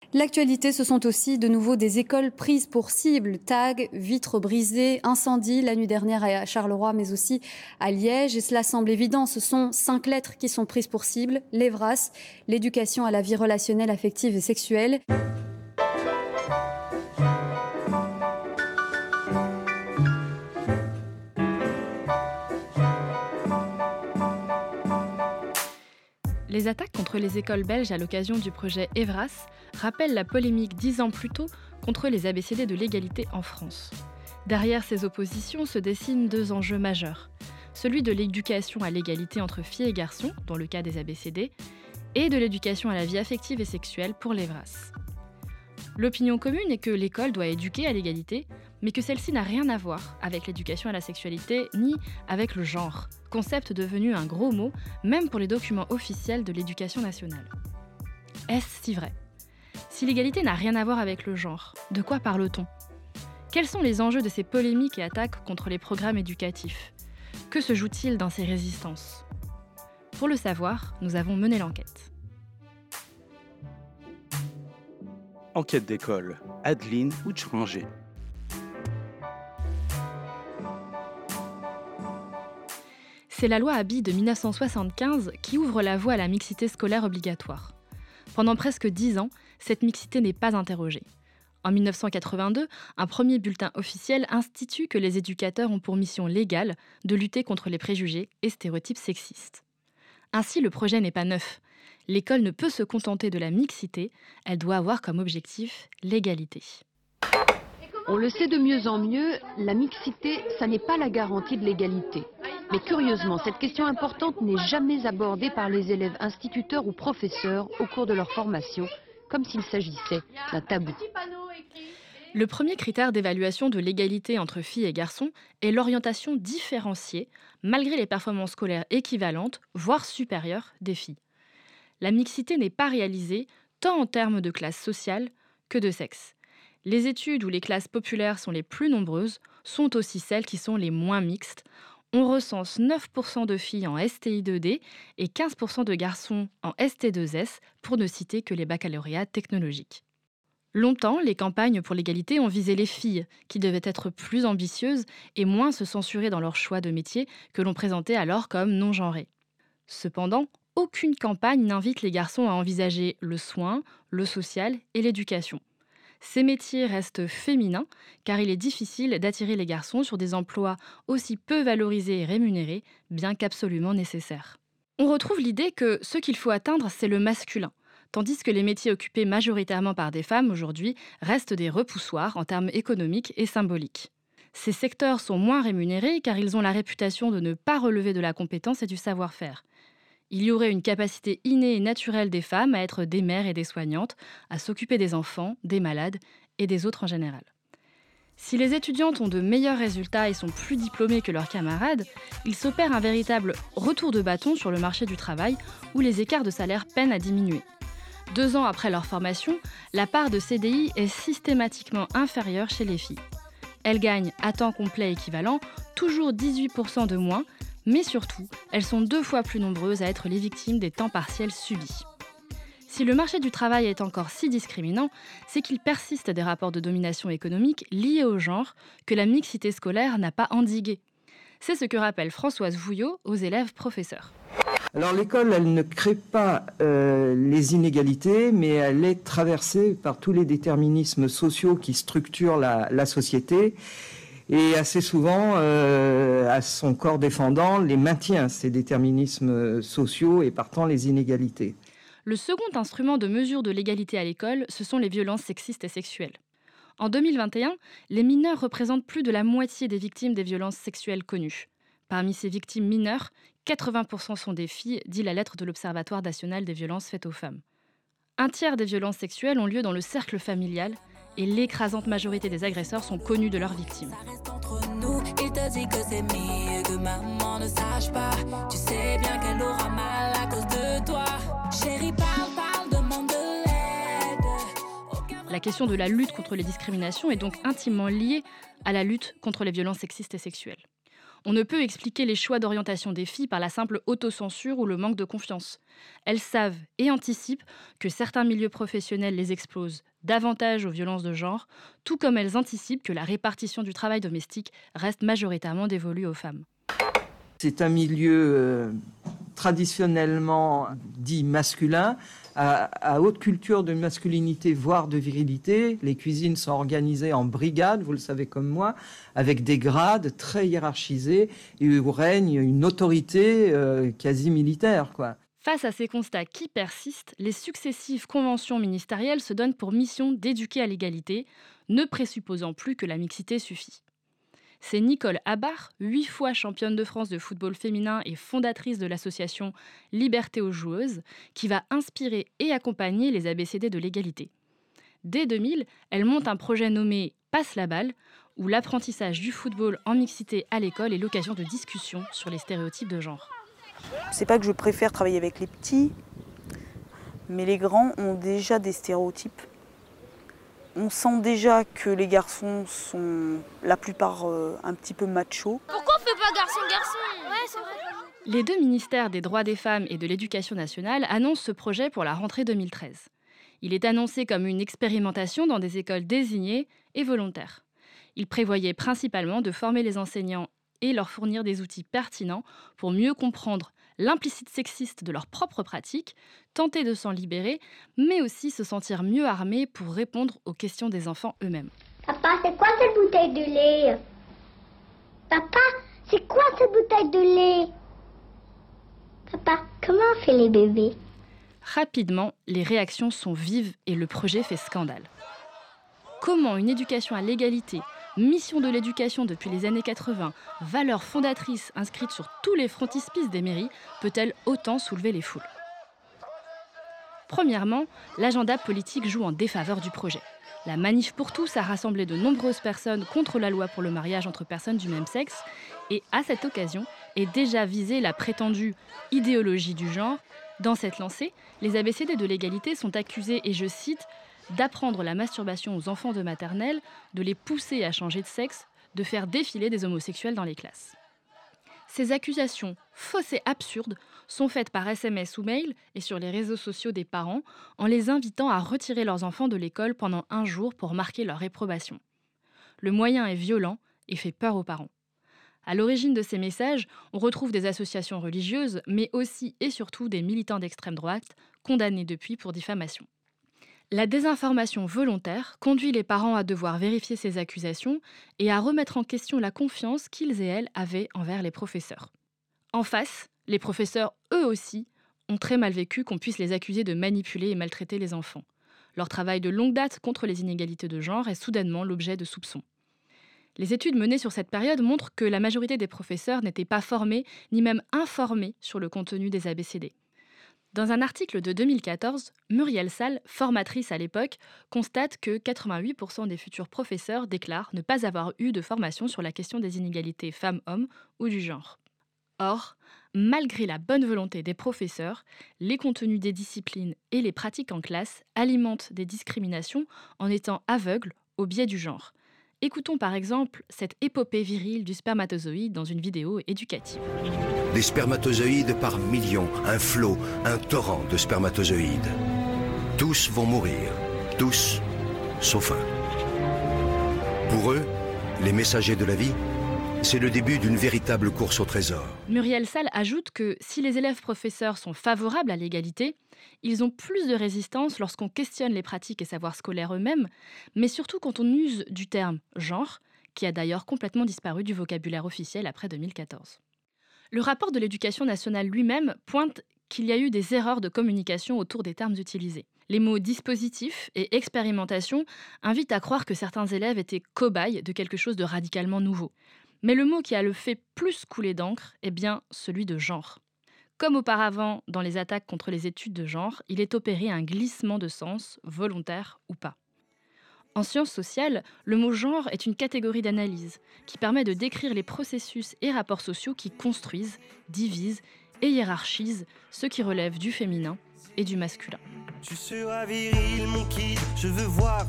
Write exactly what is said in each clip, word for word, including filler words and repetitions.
L'actualité, ce sont aussi de nouveau des écoles prises pour cible. Tags, vitres brisées, incendies la nuit dernière à Charleroi, mais aussi à Liège. Et cela semble évident, ce sont cinq lettres qui sont prises pour cible. L'Evras, l'éducation à la vie relationnelle, affective et sexuelle. Les attaques contre les écoles belges à l'occasion du projet Evras rappellent la polémique dix ans plus tôt contre les A B C D de l'égalité en France. Derrière ces oppositions se dessinent deux enjeux majeurs. Celui de l'éducation à l'égalité entre filles et garçons, dans le cas des A B C D, et de l'éducation à la vie affective et sexuelle pour l'Evras. L'opinion commune est que l'école doit éduquer à l'égalité, mais que celle-ci n'a rien à voir avec l'éducation à la sexualité ni avec le genre, concept devenu un gros mot, même pour les documents officiels de l'éducation nationale. Est-ce si vrai ? Si l'égalité n'a rien à voir avec le genre, de quoi parle-t-on ? Quels sont les enjeux de ces polémiques et attaques contre les programmes éducatifs ? Que se joue-t-il dans ces résistances ? Pour le savoir, nous avons mené l'enquête. Enquête d'école, Adeline Ouchranger. C'est la loi Haby de dix-neuf cent soixante-quinze qui ouvre la voie à la mixité scolaire obligatoire. Pendant presque dix ans, cette mixité n'est pas interrogée. En dix-neuf cent quatre-vingt-deux, un premier bulletin officiel institue que les éducateurs ont pour mission légale de lutter contre les préjugés et stéréotypes sexistes. Ainsi, le projet n'est pas neuf. L'école ne peut se contenter de la mixité, elle doit avoir comme objectif l'égalité. On le sait de mieux en mieux, la mixité, ça n'est pas la garantie de l'égalité. Mais curieusement, cette question importante n'est jamais abordée par les élèves instituteurs ou professeurs au cours de leur formation, comme s'il s'agissait d'un tabou. Le premier critère d'évaluation de l'égalité entre filles et garçons est l'orientation différenciée, malgré les performances scolaires équivalentes, voire supérieures, des filles. La mixité n'est pas réalisée tant en termes de classe sociale que de sexe. Les études où les classes populaires sont les plus nombreuses sont aussi celles qui sont les moins mixtes. On recense neuf pour cent de filles en S T I deux D et quinze pour cent de garçons en S T deux S, pour ne citer que les baccalauréats technologiques. Longtemps, les campagnes pour l'égalité ont visé les filles, qui devaient être plus ambitieuses et moins se censurer dans leur choix de métier que l'on présentait alors comme non-genrés. Cependant, aucune campagne n'invite les garçons à envisager le soin, le social et l'éducation. Ces métiers restent féminins car il est difficile d'attirer les garçons sur des emplois aussi peu valorisés et rémunérés, bien qu'absolument nécessaires. On retrouve l'idée que ce qu'il faut atteindre, c'est le masculin, tandis que les métiers occupés majoritairement par des femmes aujourd'hui restent des repoussoirs en termes économiques et symboliques. Ces secteurs sont moins rémunérés car ils ont la réputation de ne pas relever de la compétence et du savoir-faire. Il y aurait une capacité innée et naturelle des femmes à être des mères et des soignantes, à s'occuper des enfants, des malades et des autres en général. Si les étudiantes ont de meilleurs résultats et sont plus diplômées que leurs camarades, il s'opère un véritable retour de bâton sur le marché du travail où les écarts de salaire peinent à diminuer. Deux ans après leur formation, la part de C D I est systématiquement inférieure chez les filles. Elles gagnent à temps complet équivalent toujours dix-huit pour cent de moins, mais surtout, elles sont deux fois plus nombreuses à être les victimes des temps partiels subis. Si le marché du travail est encore si discriminant, c'est qu'il persiste des rapports de domination économique liés au genre que la mixité scolaire n'a pas endigué. C'est ce que rappelle Françoise Vouillot aux élèves professeurs. Alors l'école, elle ne crée pas euh, les inégalités, mais elle est traversée par tous les déterminismes sociaux qui structurent la, la société. Et assez souvent, euh, à son corps défendant, les maintient, ces déterminismes sociaux et partant les inégalités. Le second instrument de mesure de l'égalité à l'école, ce sont les violences sexistes et sexuelles. En deux mille vingt et un, les mineurs représentent plus de la moitié des victimes des violences sexuelles connues. Parmi ces victimes mineures, quatre-vingts pour cent sont des filles, dit la lettre de l'Observatoire national des violences faites aux femmes. Un tiers des violences sexuelles ont lieu dans le cercle familial, et l'écrasante majorité des agresseurs sont connus de leurs victimes. Il te dit que c'est mieux que maman ne sache pas. Tu sais bien qu'elle aura mal à cause de toi. Chérie, parle, parle, demande de l'aide. La question de la lutte contre les discriminations est donc intimement liée à la lutte contre les violences sexistes et sexuelles. On ne peut expliquer les choix d'orientation des filles par la simple autocensure ou le manque de confiance. Elles savent et anticipent que certains milieux professionnels les exposent davantage aux violences de genre, tout comme elles anticipent que la répartition du travail domestique reste majoritairement dévolue aux femmes. C'est un milieu euh, traditionnellement dit masculin, à, à haute culture de masculinité, voire de virilité. Les cuisines sont organisées en brigades, vous le savez comme moi, avec des grades très hiérarchisés et où règne une autorité euh, quasi militaire, quoi. Face à ces constats qui persistent, les successives conventions ministérielles se donnent pour mission d'éduquer à l'égalité, ne présupposant plus que la mixité suffit. C'est Nicole Habart, huit fois championne de France de football féminin et fondatrice de l'association Liberté aux joueuses, qui va inspirer et accompagner les A B C D de l'égalité. Dès deux mille, elle monte un projet nommé Passe la balle, où l'apprentissage du football en mixité à l'école est l'occasion de discussions sur les stéréotypes de genre. C'est pas que je préfère travailler avec les petits, mais les grands ont déjà des stéréotypes. On sent déjà que les garçons sont la plupart euh, un petit peu machos. Pourquoi on fait pas garçon-garçon ? Ouais, c'est vrai. Les deux ministères des droits des femmes et de l'éducation nationale annoncent ce projet pour la rentrée deux mille treize. Il est annoncé comme une expérimentation dans des écoles désignées et volontaires. Il prévoyait principalement de former les enseignants et leur fournir des outils pertinents pour mieux comprendre l'implicite sexiste de leurs propres pratiques, tenter de s'en libérer, mais aussi se sentir mieux armés pour répondre aux questions des enfants eux-mêmes. Papa, c'est quoi cette bouteille de lait ? Papa, c'est quoi cette bouteille de lait ? Papa, comment on fait les bébés ? Rapidement, les réactions sont vives et le projet fait scandale. Comment une éducation à l'égalité, mission de l'éducation depuis les années quatre-vingts, valeur fondatrice inscrite sur tous les frontispices des mairies, peut-elle autant soulever les foules ? Premièrement, l'agenda politique joue en défaveur du projet. La Manif pour tous a rassemblé de nombreuses personnes contre la loi pour le mariage entre personnes du même sexe et, à cette occasion, est déjà visée la prétendue idéologie du genre. Dans cette lancée, les A B C D de l'égalité sont accusés, et je cite, d'apprendre la masturbation aux enfants de maternelle, de les pousser à changer de sexe, de faire défiler des homosexuels dans les classes. Ces accusations, fausses et absurdes, sont faites par S M S ou mail et sur les réseaux sociaux des parents, en les invitant à retirer leurs enfants de l'école pendant un jour pour marquer leur réprobation. Le moyen est violent et fait peur aux parents. À l'origine de ces messages, on retrouve des associations religieuses, mais aussi et surtout des militants d'extrême droite, condamnés depuis pour diffamation. La désinformation volontaire conduit les parents à devoir vérifier ces accusations et à remettre en question la confiance qu'ils et elles avaient envers les professeurs. En face, les professeurs, eux aussi, ont très mal vécu qu'on puisse les accuser de manipuler et maltraiter les enfants. Leur travail de longue date contre les inégalités de genre est soudainement l'objet de soupçons. Les études menées sur cette période montrent que la majorité des professeurs n'étaient pas formés, ni même informés sur le contenu des A B C D. Dans un article de deux mille quatorze, Muriel Salle, formatrice à l'époque, constate que quatre-vingt-huit pour cent des futurs professeurs déclarent ne pas avoir eu de formation sur la question des inégalités femmes-hommes ou du genre. Or, malgré la bonne volonté des professeurs, les contenus des disciplines et les pratiques en classe alimentent des discriminations en étant aveugles au biais du genre. Écoutons par exemple cette épopée virile du spermatozoïde dans une vidéo éducative. Des spermatozoïdes par millions, un flot, un torrent de spermatozoïdes. Tous vont mourir, tous, sauf un. Pour eux, les messagers de la vie, c'est le début d'une véritable course au trésor. Muriel Salle ajoute que si les élèves professeurs sont favorables à l'égalité, ils ont plus de résistance lorsqu'on questionne les pratiques et savoirs scolaires eux-mêmes, mais surtout quand on use du terme « genre », qui a d'ailleurs complètement disparu du vocabulaire officiel après deux mille quatorze. Le rapport de l'Éducation nationale lui-même pointe qu'il y a eu des erreurs de communication autour des termes utilisés. Les mots « dispositif » et « expérimentation » invitent à croire que certains élèves étaient cobayes de quelque chose de radicalement nouveau. Mais le mot qui a le fait plus couler d'encre est bien celui de genre. Comme auparavant dans les attaques contre les études de genre, il est opéré un glissement de sens, volontaire ou pas. En sciences sociales, le mot genre est une catégorie d'analyse qui permet de décrire les processus et rapports sociaux qui construisent, divisent et hiérarchisent ce qui relève du féminin et du masculin. Tu seras viril, mon kid, je veux voir ton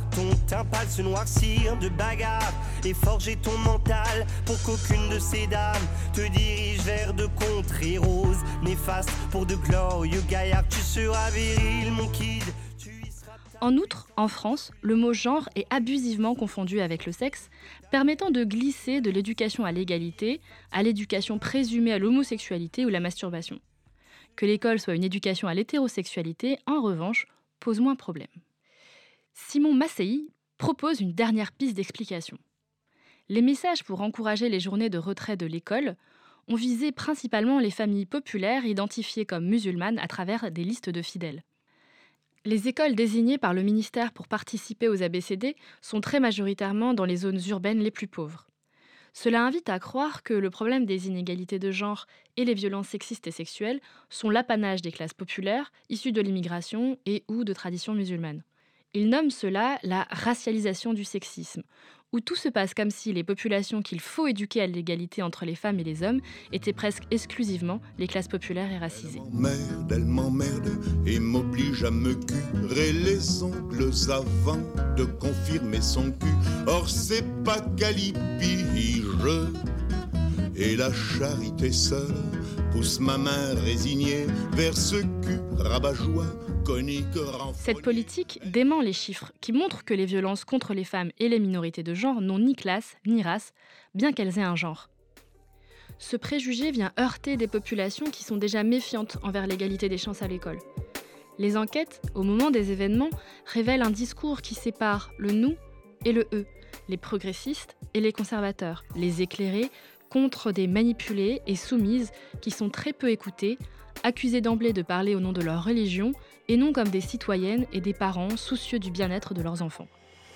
ta pâle se noircir de bagarre et forger ton mental pour qu'aucune de ces dames te dirige vers de contrées roses néfastes pour de glorieux gaillards. Tu seras viril, mon kid. En outre, en France, le mot genre est abusivement confondu avec le sexe, permettant de glisser de l'éducation à l'égalité à l'éducation présumée à l'homosexualité ou la masturbation. Que l'école soit une éducation à l'hétérosexualité, en revanche, pose moins problème. Simon Massey propose une dernière piste d'explication. Les messages pour encourager les journées de retrait de l'école ont visé principalement les familles populaires identifiées comme musulmanes à travers des listes de fidèles. Les écoles désignées par le ministère pour participer aux A B C D sont très majoritairement dans les zones urbaines les plus pauvres. Cela invite à croire que le problème des inégalités de genre et les violences sexistes et sexuelles sont l'apanage des classes populaires issues de l'immigration et ou de traditions musulmanes. Ils nomment cela la racialisation du sexisme, où tout se passe comme si les populations qu'il faut éduquer à l'égalité entre les femmes et les hommes étaient presque exclusivement les classes populaires et racisées. Elle m'emmerde, elle m'emmerde et m'oblige à me curer les ongles avant de confirmer son cul. Or c'est pas Calipige et la charité seule pousse ma main résignée vers ce cul rabat-joie. Cette politique dément les chiffres qui montrent que les violences contre les femmes et les minorités de genre n'ont ni classe ni race, bien qu'elles aient un genre. Ce préjugé vient heurter des populations qui sont déjà méfiantes envers l'égalité des chances à l'école. Les enquêtes, au moment des événements, révèlent un discours qui sépare le nous et le eux, les progressistes et les conservateurs, les éclairés contre des manipulées et soumises qui sont très peu écoutées, accusées d'emblée de parler au nom de leur religion et non comme des citoyennes et des parents soucieux du bien-être de leurs enfants.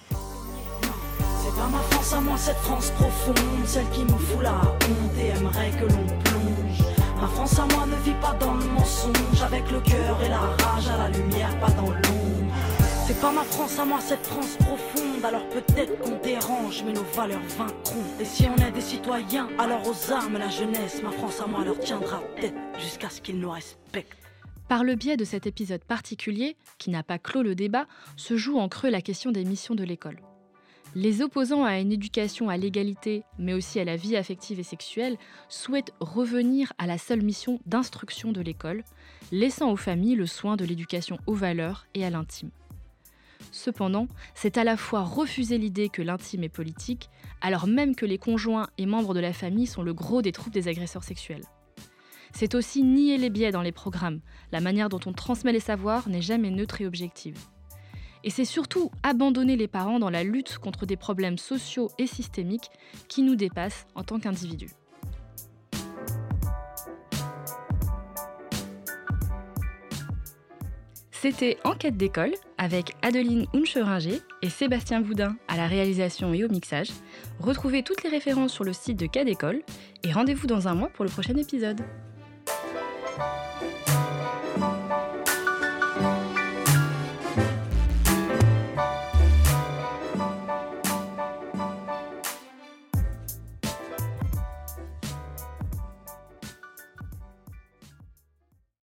C'est pas ma France à moi, cette France profonde, celle qui me fout la honte et aimerait que l'on plonge. Ma France à moi ne vit pas dans le mensonge, avec le cœur et la rage à la lumière, pas dans l'ombre. C'est pas ma France à moi, cette France profonde, alors peut-être qu'on dérange, mais nos valeurs vaincront. Et si on est des citoyens, alors aux armes la jeunesse, ma France à moi leur tiendra tête jusqu'à ce qu'ils nous respectent. Par le biais de cet épisode particulier, qui n'a pas clos le débat, se joue en creux la question des missions de l'école. Les opposants à une éducation à l'égalité, mais aussi à la vie affective et sexuelle, souhaitent revenir à la seule mission d'instruction de l'école, laissant aux familles le soin de l'éducation aux valeurs et à l'intime. Cependant, c'est à la fois refuser l'idée que l'intime est politique, alors même que les conjoints et membres de la famille sont le gros des troupes des agresseurs sexuels. C'est aussi nier les biais dans les programmes. La manière dont on transmet les savoirs n'est jamais neutre et objective. Et c'est surtout abandonner les parents dans la lutte contre des problèmes sociaux et systémiques qui nous dépassent en tant qu'individus. C'était Enquête d'école avec Adeline Huncheringer et Sébastien Boudin à la réalisation et au mixage. Retrouvez toutes les références sur le site de Cas d'école et rendez-vous dans un mois pour le prochain épisode.